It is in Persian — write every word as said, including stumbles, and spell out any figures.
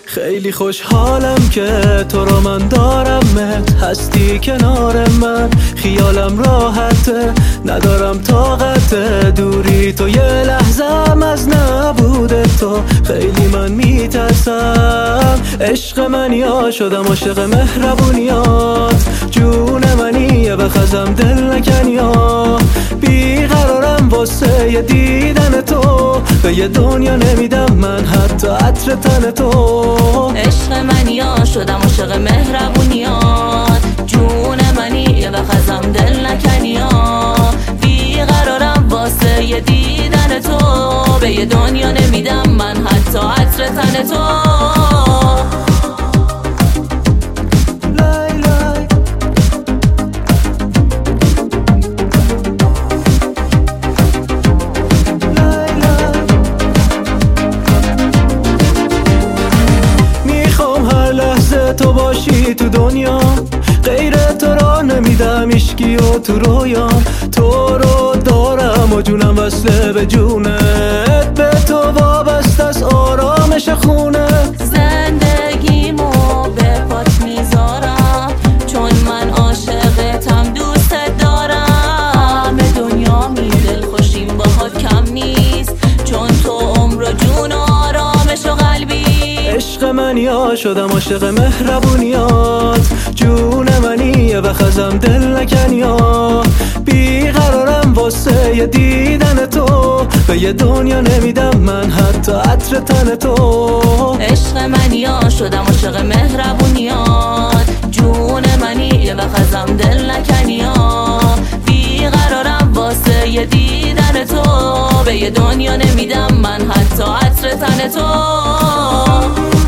خیلی خوشحالم که تو رو من دارمت، هستی کنار من، خیالم راحته، ندارم طاقت دوری تو، یه لحظم از نبود تو خیلی من میترسم. عشق من یا شدم عاشق مهربونیات، جون منی و خزم دل نکنی ها، بیقرارم واسه یه دیدن تو، به یه دنیا نمیدم من حتی عطر تن تو. عشق من یا شدم عاشق مهربونیات، جون منی و خزم دل نکنی ها، بیقرارم واسه یه دیدن تو، به یه دنیا نمیدم من حتی عطر تن تو. تو باشی تو دنیا، غیر تو را نمیدم اشکی و تو رویام، تو رو دارم و جونم وصله به جونت، به تو وابسته از آرامش خونه، زندگیمو به پات میذارم چون من عاشقتم دوستت دارم، به دنیا می دل خوشیم باهات کم نیست، چون تو عمر و جون و آرامش و قلبی. عشق من یا شدم عاشق مهربونیات، جون منی و خزم دل نکنی ها، بیقرارم واسه یه دیدن تو، به یه دنیا نمیدم من حتی عطر تن تو. عشق من یا شدم عاشق مهربونیات، جون منی و خزم دل نکنی ها، بیقرارم واسه یه دیدن تو، به یه دنیا نمیدم من حتی عطر تن تو.